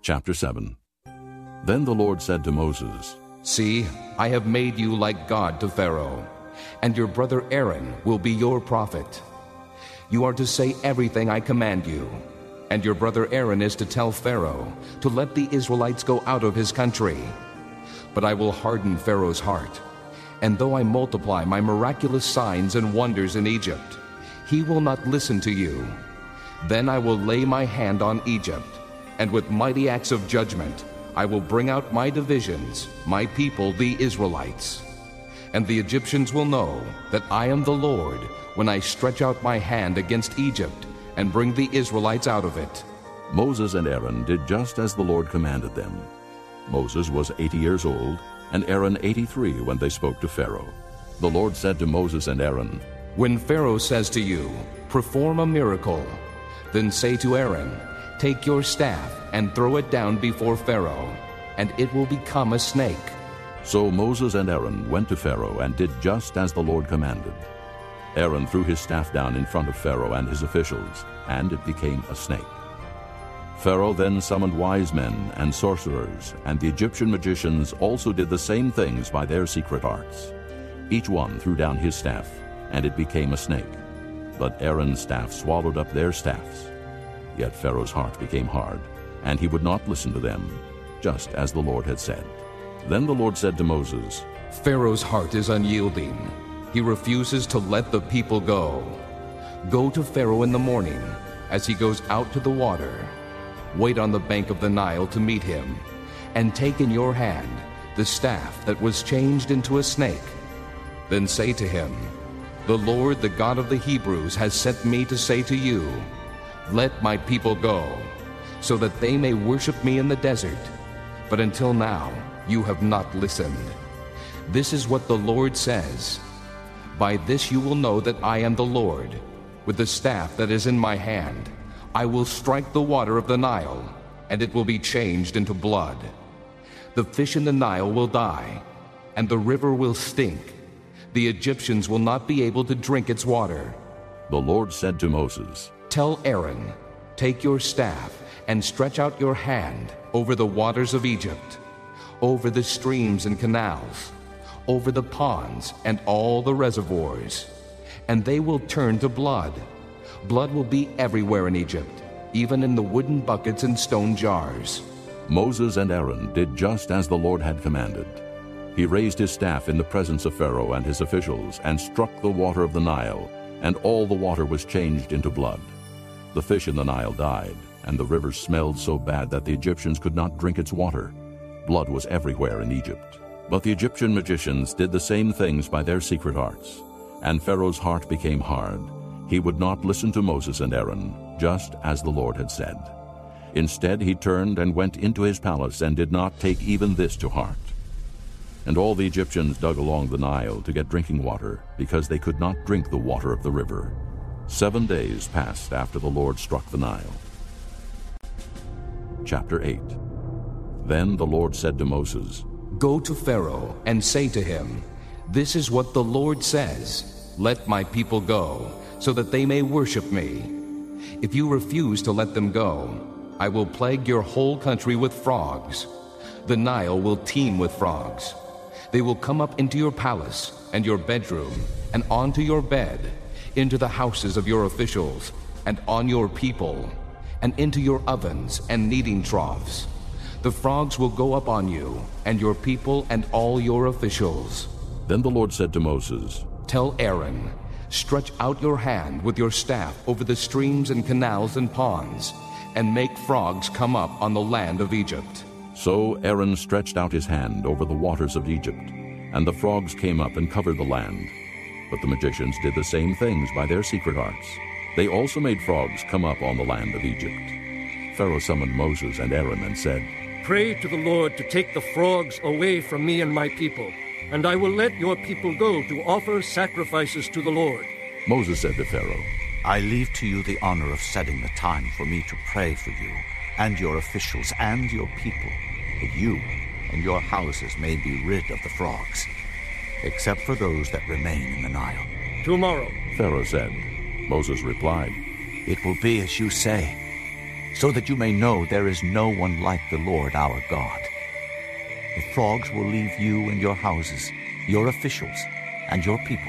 Chapter 7. Then the Lord said to Moses, See, I have made you like God to Pharaoh, and your brother Aaron will be your prophet. You are to say everything I command you, and your brother Aaron is to tell Pharaoh to let the Israelites go out of his country. But I will harden Pharaoh's heart, and though I multiply my miraculous signs and wonders in Egypt, he will not listen to you. Then I will lay my hand on Egypt, and with mighty acts of judgment I will bring out my divisions, my people the Israelites. And the Egyptians will know that I am the Lord when I stretch out my hand against Egypt and bring the Israelites out of it. Moses and Aaron did just as the Lord commanded them. Moses was 80 years old, and Aaron 83 when they spoke to Pharaoh. The Lord said to Moses and Aaron, When Pharaoh says to you, Perform a miracle, then say to Aaron, Take your staff and throw it down before Pharaoh, and it will become a snake. So Moses and Aaron went to Pharaoh and did just as the Lord commanded. Aaron threw his staff down in front of Pharaoh and his officials, and it became a snake. Pharaoh then summoned wise men and sorcerers, and the Egyptian magicians also did the same things by their secret arts. Each one threw down his staff, and it became a snake. But Aaron's staff swallowed up their staffs. Yet Pharaoh's heart became hard, and he would not listen to them, just as the Lord had said. Then the Lord said to Moses, Pharaoh's heart is unyielding. He refuses to let the people go. Go to Pharaoh in the morning, as he goes out to the water. Wait on the bank of the Nile to meet him, and take in your hand the staff that was changed into a snake. Then say to him, The Lord, the God of the Hebrews, has sent me to say to you, Let my people go, so that they may worship me in the desert. But until now you have not listened. This is what the Lord says. By this you will know that I am the Lord. With the staff that is in my hand, I will strike the water of the Nile, and it will be changed into blood. The fish in the Nile will die, and the river will stink. The Egyptians will not be able to drink its water. The Lord said to Moses, Tell Aaron, Take your staff and stretch out your hand over the waters of Egypt, over the streams and canals, over the ponds and all the reservoirs, and they will turn to blood. Blood will be everywhere in Egypt, even in the wooden buckets and stone jars. Moses and Aaron did just as the Lord had commanded. He raised his staff in the presence of Pharaoh and his officials and struck the water of the Nile, and all the water was changed into blood. The fish in the Nile died, and the river smelled so bad that the Egyptians could not drink its water. Blood was everywhere in Egypt. But the Egyptian magicians did the same things by their secret arts, and Pharaoh's heart became hard. He would not listen to Moses and Aaron, just as the Lord had said. Instead he turned and went into his palace and did not take even this to heart. And all the Egyptians dug along the Nile to get drinking water, because they could not drink the water of the river. 7 days passed after the Lord struck the Nile. Chapter 8. Then the Lord said to Moses, Go to Pharaoh and say to him, This is what the Lord says, Let my people go, so that they may worship me. If you refuse to let them go, I will plague your whole country with frogs. The Nile will teem with frogs. They will come up into your palace and your bedroom, and onto your bed, into the houses of your officials, and on your people, and into your ovens and kneading troughs. The frogs will go up on you, and your people, and all your officials. Then the Lord said to Moses, Tell Aaron, Stretch out your hand with your staff over the streams and canals and ponds, and make frogs come up on the land of Egypt. So Aaron stretched out his hand over the waters of Egypt, and the frogs came up and covered the land. But the magicians did the same things by their secret arts. They also made frogs come up on the land of Egypt. Pharaoh summoned Moses and Aaron and said, Pray to the Lord to take the frogs away from me and my people, and I will let your people go to offer sacrifices to the Lord. Moses said to Pharaoh, I leave to you the honor of setting the time for me to pray for you and your officials and your people, that you and your houses may be rid of the frogs, except for those that remain in the Nile. Tomorrow, Pharaoh said. Moses replied, It will be as you say. so that you may know there is no one like the Lord our God. The frogs will leave you and your houses, your officials, and your people.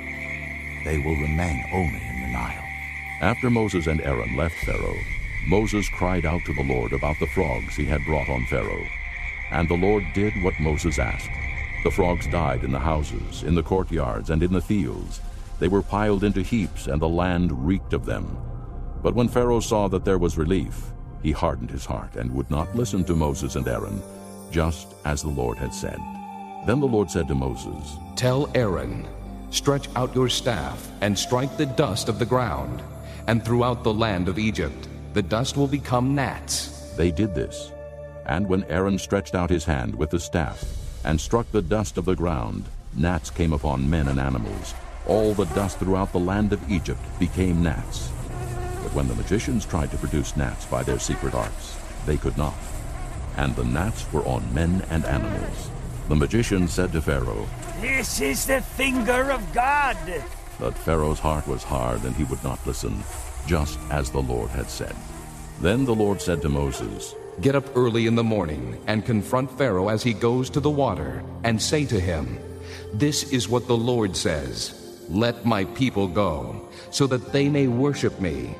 They will remain only in the Nile." After Moses and Aaron left Pharaoh, Moses cried out to the Lord about the frogs he had brought on Pharaoh. And the Lord did what Moses asked. The frogs died in the houses, in the courtyards, and in the fields. They were piled into heaps, and the land reeked of them. But when Pharaoh saw that there was relief, he hardened his heart and would not listen to Moses and Aaron, just as the Lord had said. Then the Lord said to Moses, "Tell Aaron, stretch out your staff and strike the dust of the ground, and throughout the land of Egypt the dust will become gnats." They did this. And when Aaron stretched out his hand with the staff and struck the dust of the ground, gnats came upon men and animals. All the dust throughout the land of Egypt became gnats. But when the magicians tried to produce gnats by their secret arts, they could not. And the gnats were on men and animals. The magician said to Pharaoh, "This is the finger of God." But Pharaoh's heart was hard, and he would not listen, just as the Lord had said. Then the Lord said to Moses, "Get up early in the morning and confront Pharaoh as he goes to the water, and say to him, 'This is what the Lord says, let my people go, so that they may worship me.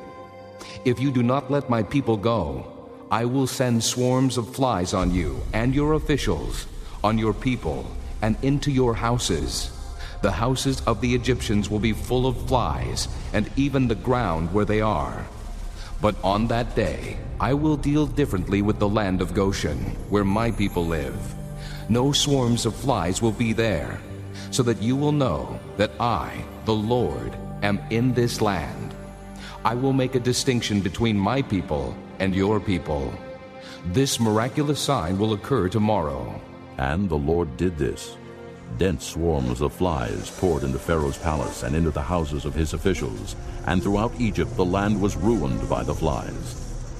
If you do not let my people go, I will send swarms of flies on you and your officials, on your people, and into your houses. The houses of the Egyptians will be full of flies, and even the ground where they are. But on that day I will deal differently with the land of Goshen, where my people live. No swarms of flies will be there, so that you will know that I, the Lord, am in this land. I will make a distinction between my people and your people. This miraculous sign will occur tomorrow." And the Lord did this. Dense swarms of flies poured into Pharaoh's palace and into the houses of his officials, and throughout Egypt the land was ruined by the flies.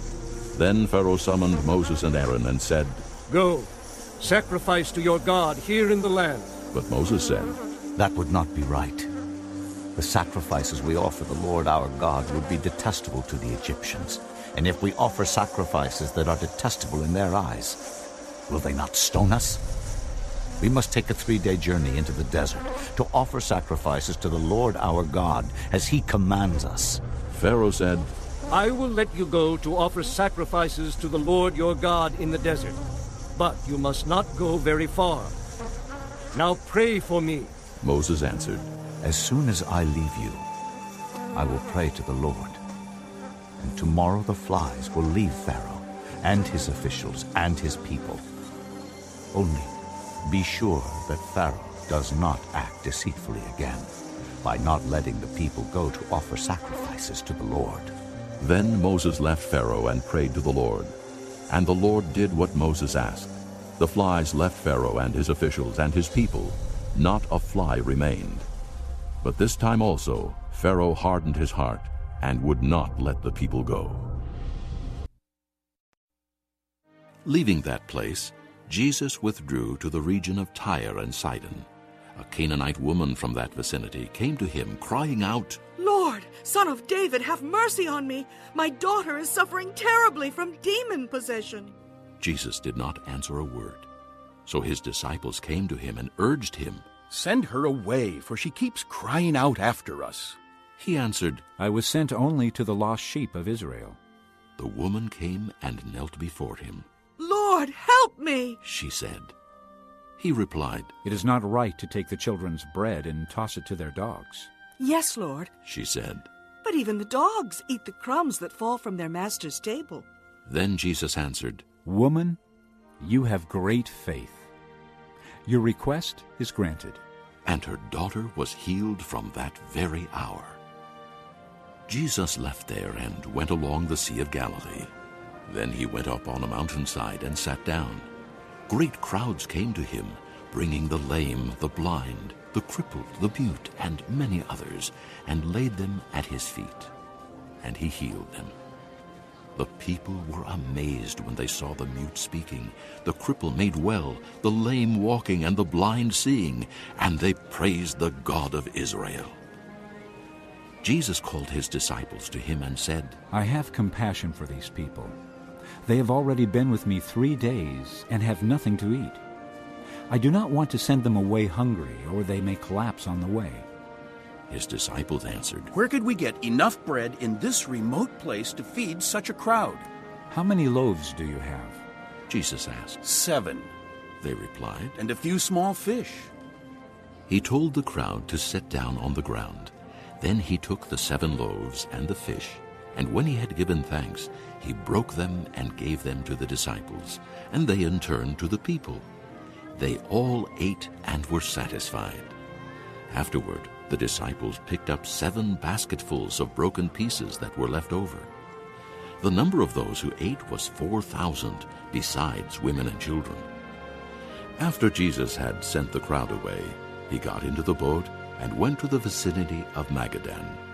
Then Pharaoh summoned Moses and Aaron and said, "Go, sacrifice to your God here in the land." But Moses said, "That would not be right. The sacrifices we offer the Lord our God would be detestable to the Egyptians. And if we offer sacrifices that are detestable in their eyes, will they not stone us? We must take a 3-day journey into the desert to offer sacrifices to the Lord our God as he commands us." Pharaoh said, "I will let you go to offer sacrifices to the Lord your God in the desert, but you must not go very far. Now pray for me." Moses answered, "As soon as I leave you, I will pray to the Lord. And tomorrow the flies will leave Pharaoh and his officials and his people. Only be sure that Pharaoh does not act deceitfully again by not letting the people go to offer sacrifices to the Lord." Then Moses left Pharaoh and prayed to the Lord. And the Lord did what Moses asked. The flies left Pharaoh and his officials and his people. Not a fly remained. But this time also Pharaoh hardened his heart and would not let the people go. Leaving that place, Jesus withdrew to the region of Tyre and Sidon. A Canaanite woman from that vicinity came to him, crying out, "Lord, Son of David, have mercy on me. My daughter is suffering terribly from demon possession." Jesus did not answer a word. So his disciples came to him and urged him. "Send her away, for she keeps crying out after us." He answered, "I was sent only to the lost sheep of Israel." The woman came and knelt before him. "Lord, help me," she said. He replied, "It is not right to take the children's bread and toss it to their dogs." "Yes, Lord, she said. but even the dogs eat the crumbs that fall from their master's table." Then Jesus answered, "Woman, you have great faith. Your request is granted." And her daughter was healed from that very hour. Jesus left there and went along the Sea of Galilee. Then he went up on a mountainside and sat down. Great crowds came to him, bringing the lame, the blind, the crippled, the mute, and many others, and laid them at his feet. And he healed them. The people were amazed when they saw the mute speaking, the cripple made well, the lame walking, and the blind seeing, and they praised the God of Israel. Jesus called his disciples to him and said, I have compassion for these people. They have already been with me 3 days and have nothing to eat. I do not want to send them away hungry, or they may collapse on the way. His disciples answered, Where could we get enough bread in this remote place to feed such a crowd? How many loaves do you have? Jesus asked. 7, They replied. and a few small fish. He told the crowd to sit down on the ground. Then he took the 7 loaves and the fish, and when he had given thanks, he broke them and gave them to the disciples, and they in turn to the people. They all ate and were satisfied. Afterward, the disciples picked up 7 basketfuls of broken pieces that were left over. The number of those who ate was 4,000, besides women and children. After Jesus had sent the crowd away, he got into the boat and went to the vicinity of Magadan.